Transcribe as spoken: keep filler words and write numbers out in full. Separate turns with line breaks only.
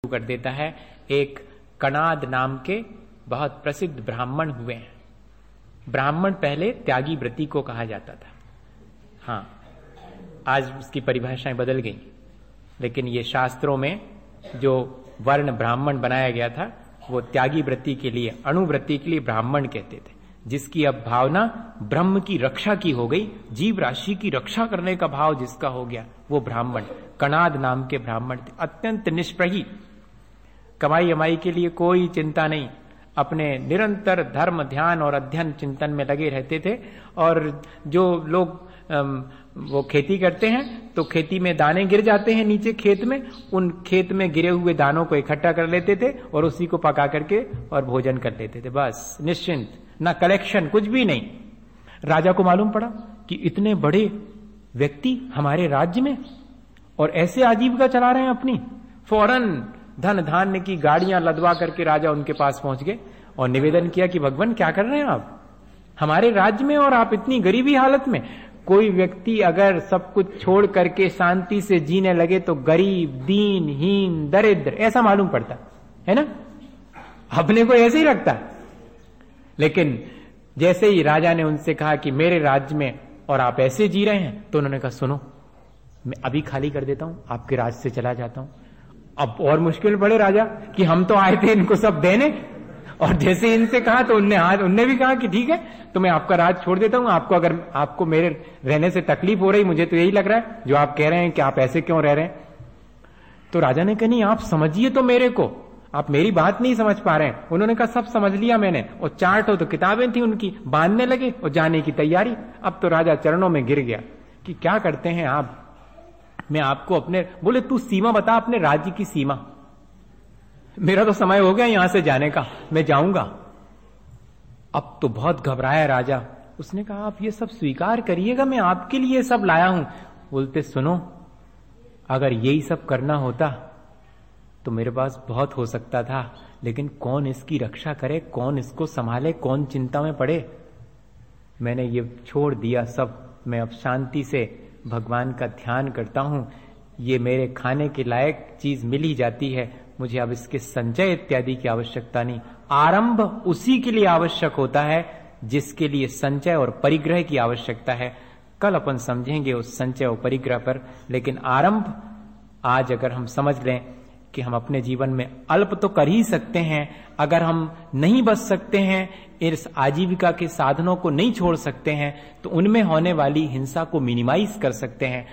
कर देता है। एक कणाद नाम के बहुत प्रसिद्ध ब्राह्मण हुए हैं। ब्राह्मण पहले त्यागी व्रती को कहा जाता था। हाँ, आज उसकी परिभाषाएं बदल गई, लेकिन ये शास्त्रों में जो वर्ण ब्राह्मण बनाया गया था वो त्यागी व्रती के लिए, अणुव्रती के लिए ब्राह्मण कहते थे। जिसकी अब भावना ब्रह्म की रक्षा की हो गई, जीव राशि की रक्षा करने का भाव जिसका हो गया, वो ब्राह्मण कणाद नाम के ब्राह्मण थे। अत्यंत निष्प्रही, कमाई अमाई के लिए कोई चिंता नहीं, अपने निरंतर धर्म ध्यान और अध्ययन चिंतन में लगे रहते थे। और जो लोग वो खेती करते हैं तो खेती में दाने गिर जाते हैं नीचे खेत में, उन खेत में गिरे हुए दानों को इकट्ठा कर लेते थे और उसी को पका करके और भोजन कर लेते थे। बस निश्चिंत, ना कलेक्शन, कुछ भी नहीं। राजा को मालूम पड़ा कि इतने बड़े व्यक्ति हमारे राज्य में और ऐसे आजीविका चला रहे हैं अपनी। फौरन धन धान्य की गाड़ियां लदवा करके राजा उनके पास पहुंच गए और निवेदन किया कि भगवान क्या कर रहे हैं आप हमारे राज्य में, और आप इतनी गरीबी हालत में। कोई व्यक्ति अगर सब कुछ छोड़ करके शांति से जीने लगे तो गरीब, दीन, हीन, दरिद्र ऐसा मालूम पड़ता है ना, अपने को ऐसे ही रखता। लेकिन जैसे ही राजा ने उनसे कहा कि मेरे राज्य में और आप ऐसे जी रहे हैं, तो उन्होंने कहा सुनो, मैं अभी खाली कर देता हूं, आपके राज्य से चला जाता हूं। अब और मुश्किल पड़े राजा कि हम तो आए थे इनको सब देने, और जैसे इनसे कहा तो उनने हाथ उनने भी कहा कि ठीक है, तो मैं आपका राज छोड़ देता हूं। आपको अगर आपको मेरे रहने से तकलीफ हो रही, मुझे तो यही लग रहा है जो आप कह रहे हैं कि आप ऐसे क्यों रह रहे हैं। तो राजा ने कहा नहीं, आप समझिए तो मेरे को, आप मेरी बात नहीं समझ पा रहे हैं। उन्होंने कहा सब समझ लिया मैंने, और चार्ट हो तो किताबें थी उनकी, बांधने लगे और जाने की तैयारी। अब तो राजा चरणों में गिर गया कि क्या करते हैं आप, मैं आपको अपने, बोले तू सीमा बता अपने राज्य की सीमा, मेरा तो समय हो गया यहां से जाने का, मैं जाऊंगा। अब तो बहुत घबराया राजा, उसने कहा आप ये सब स्वीकार करिएगा, मैं आपके लिए सब लाया हूं। बोलते सुनो, अगर यही सब करना होता तो मेरे पास बहुत हो सकता था, लेकिन कौन इसकी रक्षा करे, कौन इसको संभाले, कौन चिंता में पड़े। मैंने ये छोड़ दिया सब, मैं अब शांति से भगवान का ध्यान करता हूं। ये मेरे खाने के लायक चीज मिल ही जाती है, मुझे अब इसके संचय इत्यादि की आवश्यकता नहीं। आरंभ उसी के लिए आवश्यक होता है जिसके लिए संचय और परिग्रह की आवश्यकता है। कल अपन समझेंगे उस संचय और परिग्रह पर, लेकिन आरंभ आज अगर हम समझ लें कि हम अपने जीवन में अल्प तो कर ही सकते हैं, अगर हम नहीं बच सकते हैं, इस आजीविका के साधनों को नहीं छोड़ सकते हैं, तो उनमें होने वाली हिंसा को मिनिमाइज कर सकते हैं।